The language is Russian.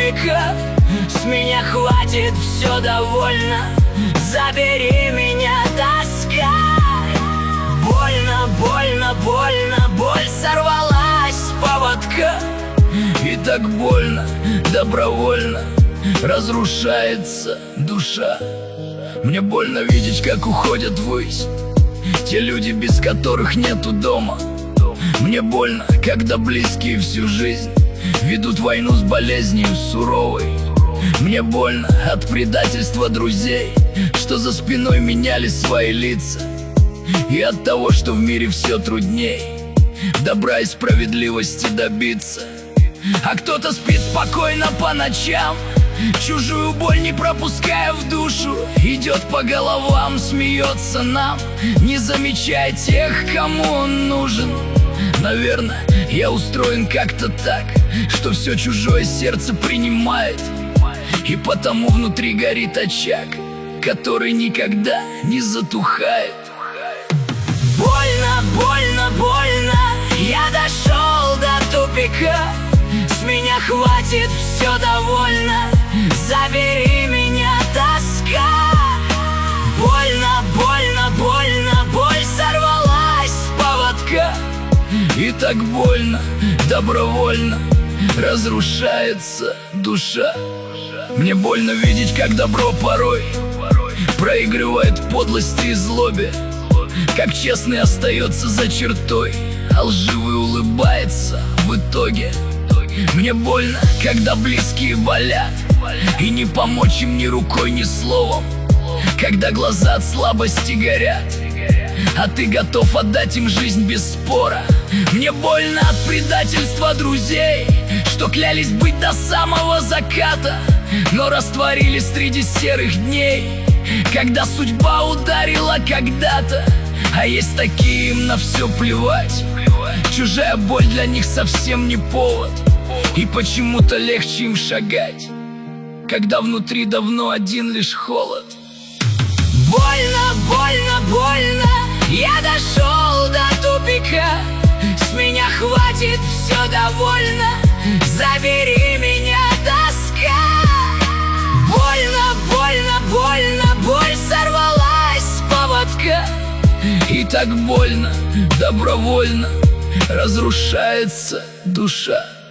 тупика. С меня хватит, все довольно. Забери меня, тоска. Больно, больно, больно, боль сорвалась с поводка. И так больно, добровольно разрушается душа. Мне больно видеть, как уходят ввысь те люди, без которых нету дома. Мне больно, когда близкие всю жизнь ведут войну с болезнью суровой. Мне больно от предательства друзей, что за спиной меняли свои лица. И от того, что в мире все трудней добра и справедливости добиться. А кто-то спит спокойно по ночам, чужую боль не пропуская в душу. Идет по головам, смеется нам, не замечая тех, кому он нужен. Наверное, я устроен как-то так, что все чужое сердце принимает. И потому внутри горит очаг, который никогда не затухает. Больно, больно, больно, я дошел до тупика. С меня хватит, все довольно. Забери меня, тоска. Больно, больно, больно, боль сорвалась с поводка. И так больно, добровольно разрушается душа. Мне больно видеть, как добро порой проигрывает в подлости и злобе, как честный остается за чертой, а лживый улыбается в итоге. Мне больно, когда близкие болят, и не помочь им ни рукой, ни словом, когда глаза от слабости горят, а ты готов отдать им жизнь без спора. Мне больно от предательства друзей, что клялись быть до самого заката, но растворились среди серых дней, когда судьба ударила когда-то. А есть такие, им на все плевать, чужая боль для них совсем не повод. И почему-то легче им шагать, когда внутри давно один лишь холод. Больно, больно, больно, я дошел до тупика. С меня хватит, все довольно. Забери меня, тоска. Больно, больно, больно, боль сорвалась с поводка. И так больно, добровольно разрушается душа.